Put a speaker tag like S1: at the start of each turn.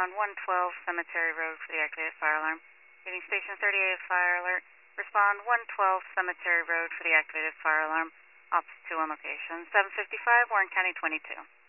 S1: respond 112 Cemetery Road for the activated fire alarm. Getting station 38 fire alert. Respond 112 Cemetery Road for the activated fire alarm. Ops 2 on location. 755 Warren County 22.